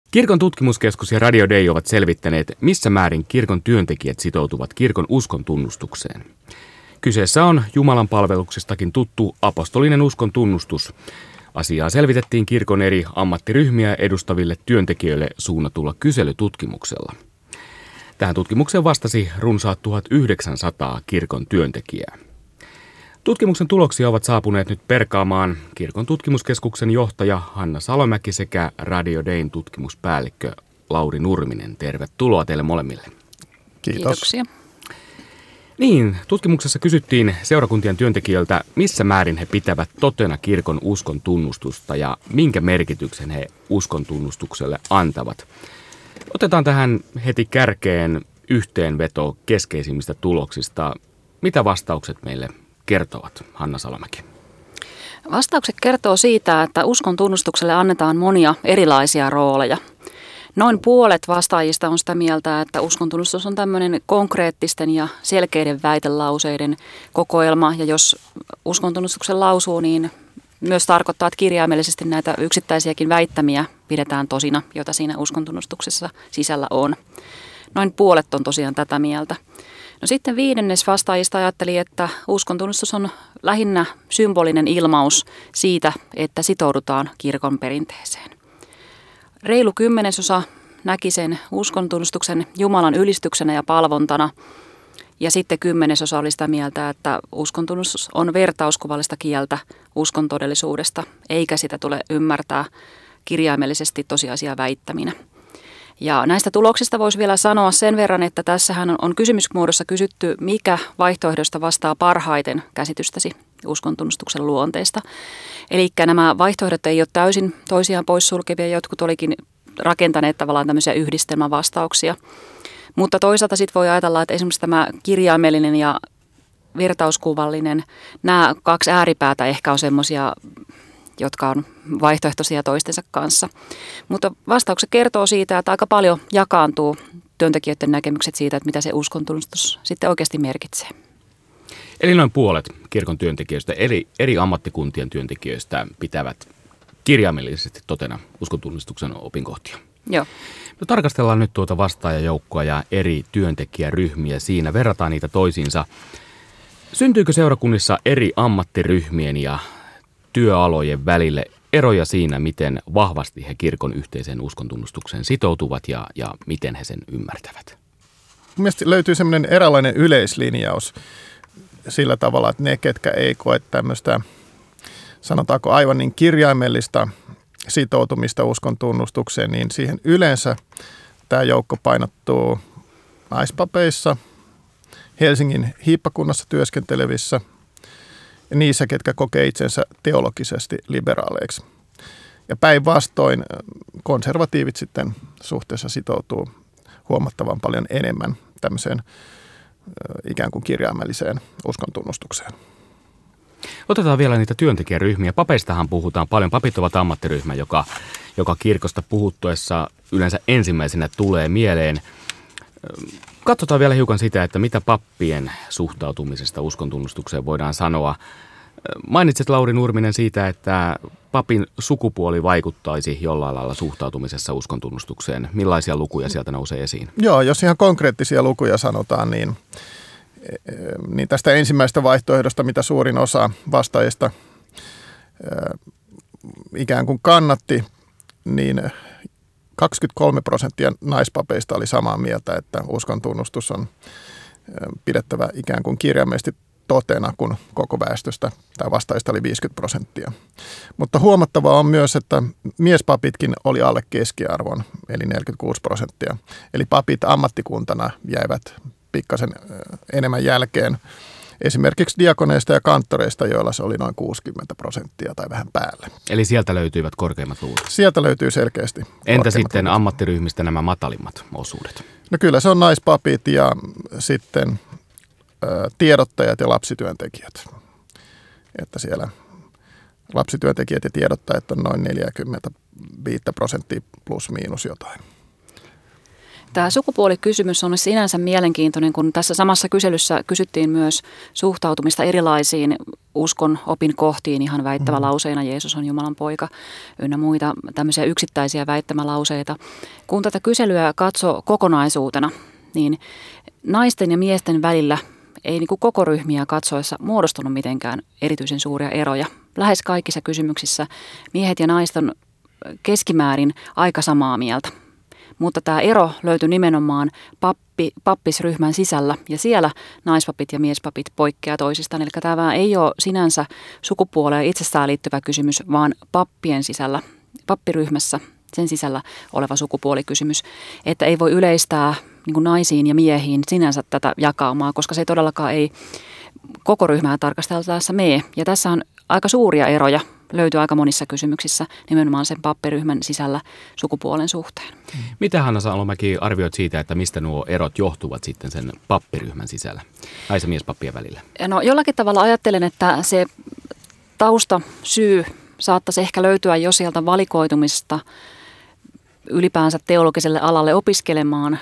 Kirkon tutkimuskeskus ja Radio Day ovat selvittäneet, missä määrin kirkon työntekijät sitoutuvat kirkon uskon tunnustukseen. Kyseessä on Jumalan palveluksestakin tuttu apostolinen uskon tunnustus. Asiaa selvitettiin kirkon eri ammattiryhmiä edustaville työntekijöille suunnatulla kyselytutkimuksella. Tähän tutkimukseen vastasi runsaat 1900 kirkon työntekijää. Tutkimuksen tuloksia ovat saapuneet nyt perkaamaan kirkon tutkimuskeskuksen johtaja Hanna Salomäki sekä Radio Dayn tutkimuspäällikkö Lauri Nurminen. Tervetuloa teille molemmille. Kiitos. Kiitoksia. Niin, tutkimuksessa kysyttiin seurakuntien työntekijöiltä, missä määrin he pitävät totena kirkon uskon tunnustusta ja minkä merkityksen he uskon tunnustukselle antavat. Otetaan tähän heti kärkeen yhteenveto keskeisimmistä tuloksista. Mitä vastaukset meille kertovat, Hanna Salomäki? Vastaukset kertoo siitä, että uskon tunnustukselle annetaan monia erilaisia rooleja. Noin puolet vastaajista on sitä mieltä, että uskontunnustus on tämmöinen konkreettisten ja selkeiden väitelauseiden kokoelma. Ja jos uskontunnustuksen lausuu, niin myös tarkoittaa, että kirjaimellisesti näitä yksittäisiäkin väittämiä pidetään tosina, joita siinä uskontunnustuksessa sisällä on. Noin puolet on tosiaan tätä mieltä. No sitten viidennes vastaajista ajatteli, että uskontunnustus on lähinnä symbolinen ilmaus siitä, että sitoudutaan kirkon perinteeseen. Reilu 10% näki sen uskontunnustuksen Jumalan ylistyksenä ja palvontana. Ja sitten 10% oli sitä mieltä, että uskontunnustus on vertauskuvallista kieltä uskon todellisuudesta, eikä sitä tule ymmärtää kirjaimellisesti tosiasia väittäminä. Ja näistä tuloksista voisi vielä sanoa sen verran, että tässähän on kysymysmuodossa kysytty, mikä vaihtoehdosta vastaa parhaiten käsitystäsi uskontunnustuksen luonteesta. Eli nämä vaihtoehdot ei ole täysin toisiaan poissulkevia, jotkut olikin rakentaneet tavallaan tämmöisiä yhdistelmävastauksia. Mutta toisaalta sitten voi ajatella, että esimerkiksi tämä kirjaimellinen ja vertauskuvallinen, nämä kaksi ääripäätä ehkä on semmoisia, jotka on vaihtoehtoisia toistensa kanssa. Mutta vastaukset kertoo siitä, että aika paljon jakaantuu työntekijöiden näkemykset siitä, että mitä se uskontunnustus sitten oikeasti merkitsee. Eli noin puolet kirkon työntekijöistä, eli eri ammattikuntien työntekijöistä pitävät kirjaimellisesti totena uskontunnistuksen opinkohtia. Joo. No, tarkastellaan nyt tuota vastaajajoukkoa ja eri työntekijäryhmiä siinä, verrataan niitä toisiinsa. Syntyykö seurakunnissa eri ammattiryhmien ja työalojen välille eroja siinä, miten vahvasti he kirkon yhteiseen uskontunnustukseen sitoutuvat ja miten he sen ymmärtävät? Mielestäni löytyy semmoinen eräänlainen yleislinjaus sillä tavalla, että ne, ketkä ei koe tämmöistä, sanotaanko aivan niin kirjaimellista sitoutumista uskon tunnustukseen, niin siihen yleensä tämä joukko painottuu naispapeissa, Helsingin hiippakunnassa työskentelevissä ja niissä, ketkä kokee itsensä teologisesti liberaaleiksi. Ja päinvastoin konservatiivit sitten suhteessa sitoutuu huomattavan paljon enemmän tämmöiseen ikään kuin kirjaimelliseen uskontunnustukseen. Otetaan vielä niitä työntekijäryhmiä. Papeistahan puhutaan paljon. Papit ovat ammattiryhmä, joka kirkosta puhuttuessa yleensä ensimmäisenä tulee mieleen. Katsotaan vielä hiukan sitä, että mitä pappien suhtautumisesta uskontunnustukseen voidaan sanoa. Mainitsit, Lauri Nurminen, siitä, että papin sukupuoli vaikuttaisi jollain lailla suhtautumisessa uskontunnustukseen. Millaisia lukuja sieltä nousee esiin? Joo, jos ihan konkreettisia lukuja sanotaan, niin tästä ensimmäisestä vaihtoehdosta, mitä suurin osa vastaajista ikään kuin kannatti, niin 23% naispapeista oli samaa mieltä, että uskontunnustus on pidettävä ikään kuin kirjaimellisesti totena, kun koko väestöstä tai vastaajista oli 50%. Mutta huomattavaa on myös, että miespapitkin oli alle keskiarvon, eli 46%. Eli papit ammattikuntana jäivät pikkasen enemmän jälkeen esimerkiksi diakoneista ja kanttoreista, joilla se oli noin 60% tai vähän päälle. Eli sieltä löytyivät korkeimmat luvut? Sieltä löytyy selkeästi. Entä sitten luvut ammattiryhmistä nämä matalimmat osuudet? No kyllä se on naispapit ja sitten tiedottajat ja lapsityöntekijät. Että siellä lapsityöntekijät ja tiedottajat on noin 45% plus miinus jotain. Tämä sukupuolikysymys on sinänsä mielenkiintoinen, kun tässä samassa kyselyssä kysyttiin myös suhtautumista erilaisiin uskon opin kohtiin ihan väittämälauseina, Jeesus on Jumalan poika, ynnä muita tämmöisiä yksittäisiä väittämälauseita. Kun tätä kyselyä katsoo kokonaisuutena, niin naisten ja miesten välillä ei niin kuin koko ryhmiä katsoessa muodostunut mitenkään erityisen suuria eroja. Lähes kaikissa kysymyksissä miehet ja naiset on keskimäärin aika samaa mieltä. Mutta tämä ero löytyi nimenomaan pappisryhmän sisällä ja siellä naispapit ja miespapit poikkeaa toisistaan. Eli tämä ei ole sinänsä sukupuoleen itsestään liittyvä kysymys, vaan pappien sisällä, pappiryhmässä sen sisällä oleva sukupuolikysymys. Että ei voi yleistää niin kuin naisiin ja miehiin sinänsä tätä jakaumaa, koska se todellakaan ei koko ryhmää tarkasteltaessa mene. Ja tässä on aika suuria eroja. Löytyy aika monissa kysymyksissä nimenomaan sen pappiryhmän sisällä sukupuolen suhteen. Mitä Hanna Salomäki arvioit siitä, että mistä nuo erot johtuvat sitten sen pappiryhmän sisällä, nais- ja miespappien välillä? No jollakin tavalla ajattelen, että se taustasyy saattaisi ehkä löytyä jo sieltä valikoitumista ylipäänsä teologiselle alalle opiskelemaan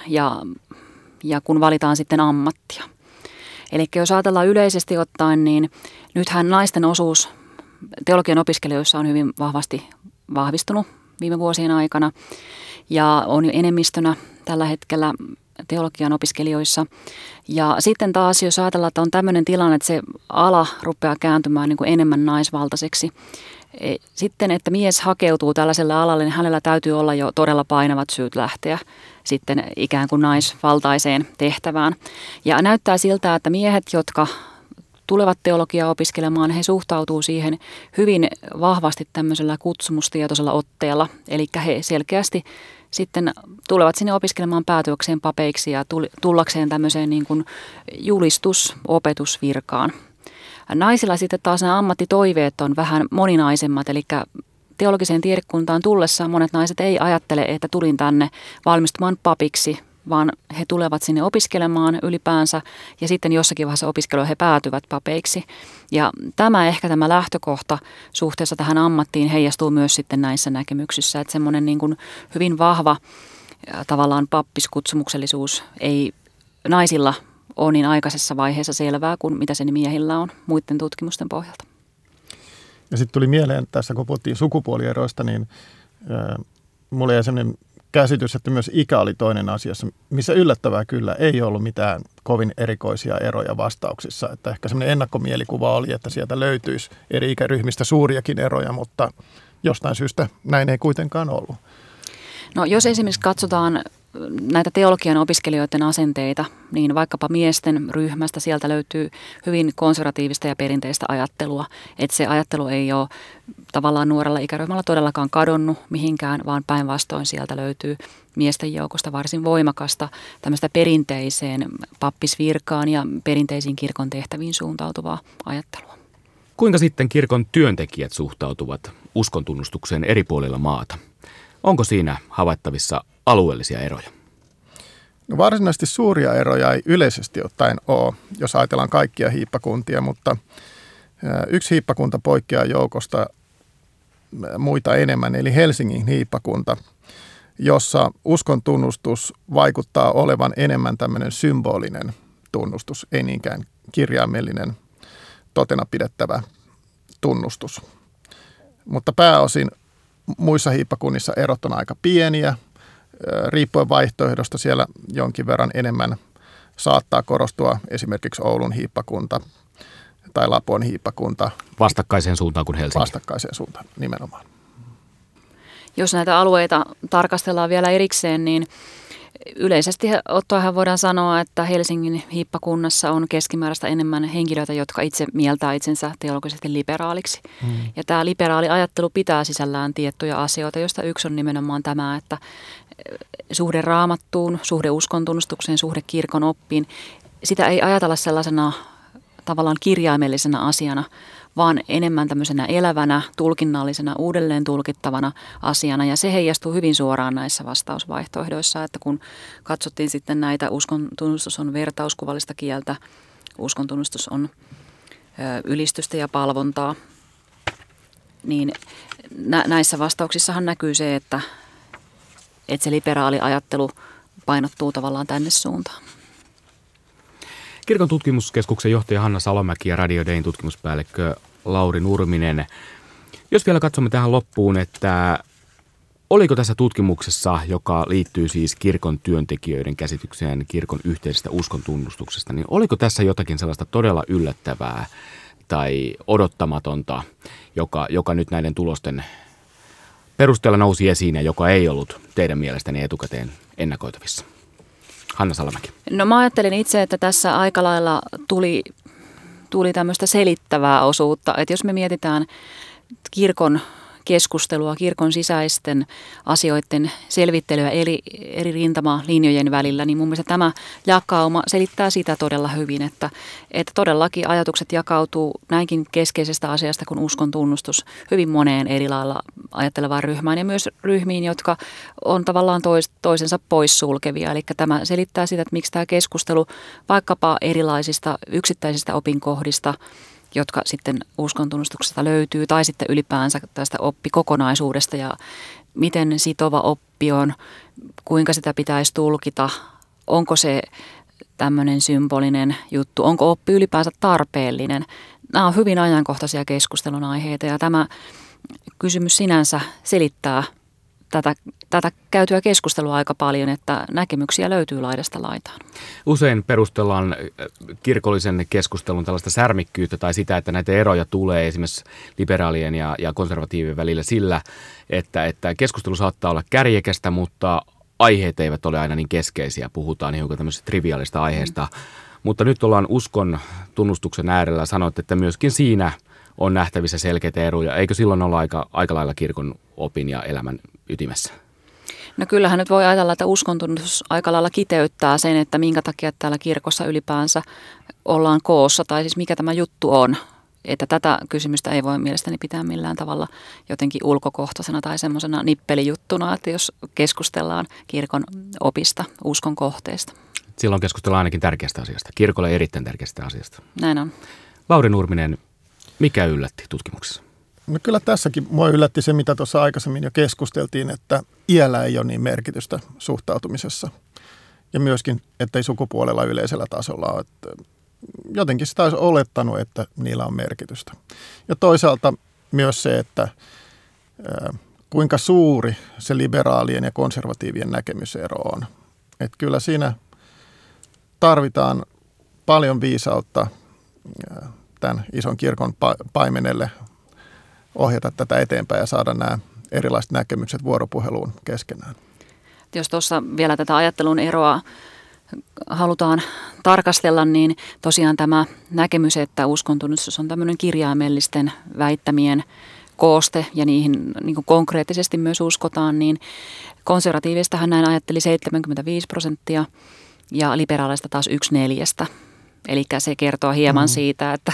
ja kun valitaan sitten ammattia. Eli jos ajatellaan yleisesti ottaen, niin nythän naisten osuus teologian opiskelijoissa on hyvin vahvasti vahvistunut viime vuosien aikana ja on jo enemmistönä tällä hetkellä teologian opiskelijoissa. Ja sitten taas, jos ajatellaan, että on tämmöinen tilanne, että se ala rupeaa kääntymään niin kuin enemmän naisvaltaiseksi, sitten, että mies hakeutuu tällaiselle alalle, niin hänellä täytyy olla jo todella painavat syyt lähteä sitten ikään kuin naisvaltaiseen tehtävään. Ja näyttää siltä, että miehet, jotka tulevat teologiaa opiskelemaan, he suhtautuu siihen hyvin vahvasti tämmöisellä kutsumustietoisella otteella. Eli he selkeästi sitten tulevat sinne opiskelemaan päätyökseen papeiksi ja tullakseen tämmöiseen niin kuin opetusvirkaan. Naisilla sitten taas nämä ammattitoiveet on vähän moninaisemmat, eli teologiseen tiedekuntaan tullessaan monet naiset ei ajattele, että tulin tänne valmistumaan papiksi, vaan he tulevat sinne opiskelemaan ylipäänsä ja sitten jossakin vaiheessa opiskelua he päätyvät papeiksi. Ja tämä lähtökohta suhteessa tähän ammattiin heijastuu myös sitten näissä näkemyksissä, että semmoinen niin kuin hyvin vahva tavallaan pappiskutsumuksellisuus ei naisilla ole niin aikaisessa vaiheessa selvää kuin mitä sen miehillä on muiden tutkimusten pohjalta. Ja sitten tuli mieleen tässä, kun puhuttiin sukupuolieroista, niin mulla jäi sellainen käsitys, että myös ikä oli toinen asia, missä yllättävää kyllä ei ollut mitään kovin erikoisia eroja vastauksissa. Että ehkä semmoinen ennakkomielikuva oli, että sieltä löytyisi eri ikäryhmistä suuriakin eroja, mutta jostain syystä näin ei kuitenkaan ollut. No jos esimerkiksi katsotaan näitä teologian opiskelijoiden asenteita, niin vaikkapa miesten ryhmästä sieltä löytyy hyvin konservatiivista ja perinteistä ajattelua. Että se ajattelu ei ole tavallaan nuorella ikäryhmällä todellakaan kadonnut mihinkään, vaan päinvastoin sieltä löytyy miesten joukosta varsin voimakasta tämmöistä perinteiseen pappisvirkaan ja perinteisiin kirkon tehtäviin suuntautuvaa ajattelua. Kuinka sitten kirkon työntekijät suhtautuvat uskontunnustukseen eri puolilla maata? Onko siinä havaittavissa alueellisia eroja? No varsinaisesti suuria eroja ei yleisesti ottaen ole, jos ajatellaan kaikkia hiippakuntia, mutta yksi hiippakunta poikkeaa joukosta muita enemmän, eli Helsingin hiippakunta, jossa uskon tunnustus vaikuttaa olevan enemmän tämmöinen symbolinen tunnustus, ei niinkään kirjaimellinen totena pidettävä tunnustus. Mutta pääosin muissa hiippakunnissa erot on aika pieniä. Riippuen vaihtoehdosta siellä jonkin verran enemmän saattaa korostua esimerkiksi Oulun hiippakunta tai Lapon hiippakunta. Vastakkaiseen suuntaan kuin Helsinki. Vastakkaiseen suuntaan nimenomaan. Jos näitä alueita tarkastellaan vielä erikseen, niin yleisesti ottaen voidaan sanoa, että Helsingin hiippakunnassa on keskimääräistä enemmän henkilöitä, jotka itse mieltää itsensä teologisesti liberaaliksi. Ja tämä liberaali ajattelu pitää sisällään tiettyjä asioita, joista yksi on nimenomaan tämä, että suhde raamattuun, suhde uskontunnustukseen, suhde kirkon oppiin, sitä ei ajatella sellaisena tavallaan kirjaimellisena asiana, vaan enemmän tämmöisenä elävänä, tulkinnallisena, uudelleen tulkittavana asiana. Ja se heijastuu hyvin suoraan näissä vastausvaihtoehdoissa, että kun katsottiin sitten näitä, uskontunnustus on vertauskuvallista kieltä, uskontunnustus on ylistystä ja palvontaa, niin näissä vastauksissahan näkyy se, että se liberaali ajattelu painottuu tavallaan tänne suuntaan. Kirkon tutkimuskeskuksen johtaja Hanna Salomäki ja Radio Dayn tutkimuspäällikkö Lauri Nurminen. Jos vielä katsomme tähän loppuun, että oliko tässä tutkimuksessa, joka liittyy siis kirkon työntekijöiden käsitykseen kirkon yhteisestä uskontunnustuksesta, niin oliko tässä jotakin sellaista todella yllättävää tai odottamatonta, joka nyt näiden tulosten perusteella nousi esiin ja joka ei ollut teidän mielestäni etukäteen ennakoitavissa? Hanna Salomäki. No mä ajattelin itse, että tässä aika lailla tuli tämmöistä selittävää osuutta, että jos me mietitään kirkon keskustelua, kirkon sisäisten asioiden selvittelyä eri rintamalinjojen välillä, niin mun mielestä tämä jakauma selittää sitä todella hyvin, että todellakin ajatukset jakautuu näinkin keskeisestä asiasta kuin uskon tunnustus hyvin moneen eri lailla ajattelevaan ryhmään ja myös ryhmiin, jotka on tavallaan toisensa poissulkevia. Eli tämä selittää sitä, että miksi tämä keskustelu vaikkapa erilaisista yksittäisistä opinkohdista, jotka sitten uskontunnustuksesta löytyy, tai sitten ylipäänsä tästä oppikokonaisuudesta ja miten sitova oppi on, kuinka sitä pitäisi tulkita, onko se tämmöinen symbolinen juttu, onko oppi ylipäänsä tarpeellinen. Nämä on hyvin ajankohtaisia keskustelun aiheita ja tämä kysymys sinänsä selittää tätä käytyä keskustelua aika paljon, että näkemyksiä löytyy laidasta laitaan. Usein perustellaan kirkollisen keskustelun tällaista särmikkyyttä tai sitä, että näitä eroja tulee esimerkiksi liberaalien ja konservatiivien välillä sillä, että keskustelu saattaa olla kärjekästä, mutta aiheet eivät ole aina niin keskeisiä. Puhutaan hiukan tämmöisestä triviaalista aiheesta, mutta nyt ollaan uskon tunnustuksen äärellä. Sanoit, että myöskin siinä on nähtävissä selkeitä eroja. Eikö silloin olla aika lailla kirkon opin ja elämän ytimessä? No kyllähän nyt voi ajatella, että uskontunnustus aika lailla kiteyttää sen, että minkä takia täällä kirkossa ylipäänsä ollaan koossa, tai siis mikä tämä juttu on. Että tätä kysymystä ei voi mielestäni pitää millään tavalla jotenkin ulkokohtaisena tai semmoisena nippelijuttuna, että jos keskustellaan kirkon opista, uskon kohteesta. Silloin keskustellaan ainakin tärkeästä asiasta, kirkolle erittäin tärkeästä asiasta. Näin on. Lauri Nurminen, mikä yllätti tutkimuksessa? No kyllä tässäkin mua yllätti se, mitä tuossa aikaisemmin jo keskusteltiin, että iällä ei ole niin merkitystä suhtautumisessa. Ja myöskin, että ei sukupuolella yleisellä tasolla ole. Että jotenkin sitä olisi olettanut, että niillä on merkitystä. Ja toisaalta myös se, että kuinka suuri se liberaalien ja konservatiivien näkemysero on. Että kyllä siinä tarvitaan paljon viisautta tämän ison kirkon paimenelle ohjata tätä eteenpäin ja saada nämä erilaiset näkemykset vuoropuheluun keskenään. Jos tuossa vielä tätä ajattelun eroa halutaan tarkastella, niin tosiaan tämä näkemys, että uskontunnustus on tämmöinen kirjaimellisten väittämien kooste ja niihin niin kuin konkreettisesti myös uskotaan, niin konservatiivistahan näin ajatteli 75% ja liberaaleista taas 1/4. Eli se kertoo hieman siitä, että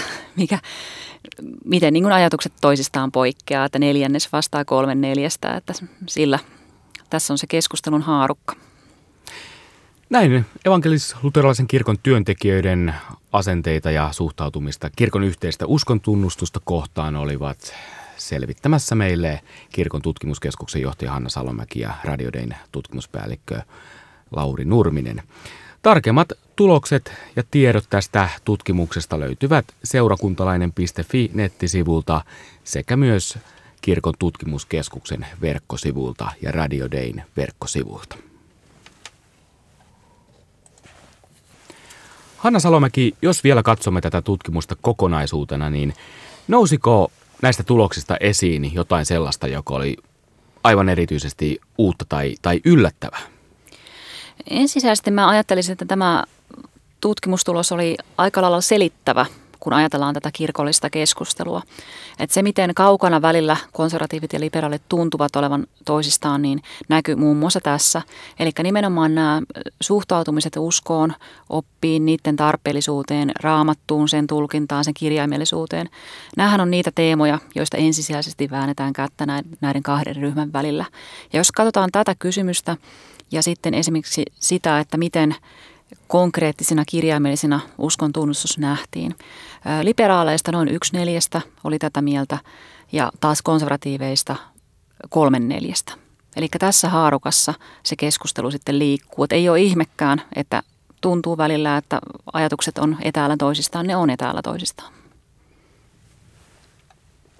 miten niin kuin ajatukset toisistaan poikkeaa, että 1/4 vastaa 3/4, että sillä tässä on se keskustelun haarukka. Näin evankelis-luterilaisen kirkon työntekijöiden asenteita ja suhtautumista kirkon yhteistä uskontunnustusta kohtaan olivat selvittämässä meille kirkon tutkimuskeskuksen johtaja Hanna Salomäki ja Radio Dayn tutkimuspäällikkö Lauri Nurminen. Tarkemmat tulokset ja tiedot tästä tutkimuksesta löytyvät seurakuntalainen.fi-nettisivulta sekä myös kirkon tutkimuskeskuksen verkkosivulta ja Radio Dayn verkkosivulta. Hanna Salomäki, jos vielä katsomme tätä tutkimusta kokonaisuutena, niin nousiko näistä tuloksista esiin jotain sellaista, joka oli aivan erityisesti uutta tai yllättävää? Ensisijaisesti mä ajattelisin, että tämä tutkimustulos oli aika lailla selittävä, kun ajatellaan tätä kirkollista keskustelua. Että se, miten kaukana välillä konservatiivit ja liberaalit tuntuvat olevan toisistaan, niin näkyy muun muassa tässä. Eli nimenomaan nämä suhtautumiset uskoon, oppiin, niiden tarpeellisuuteen, raamattuun, sen tulkintaan, sen kirjaimellisuuteen. Nämähän on niitä teemoja, joista ensisijaisesti väännetään kättä näiden kahden ryhmän välillä. Ja jos katsotaan tätä kysymystä ja sitten esimerkiksi sitä, että miten konkreettisina kirjaimellisina uskon tunnustus nähtiin. Liberaaleista noin 1/4 oli tätä mieltä ja taas konservatiiveista 3/4. Eli tässä haarukassa se keskustelu sitten liikkuu. Et ei ole ihmekään, että tuntuu välillä, että ajatukset on etäällä toisistaan, ne on etäällä toisistaan.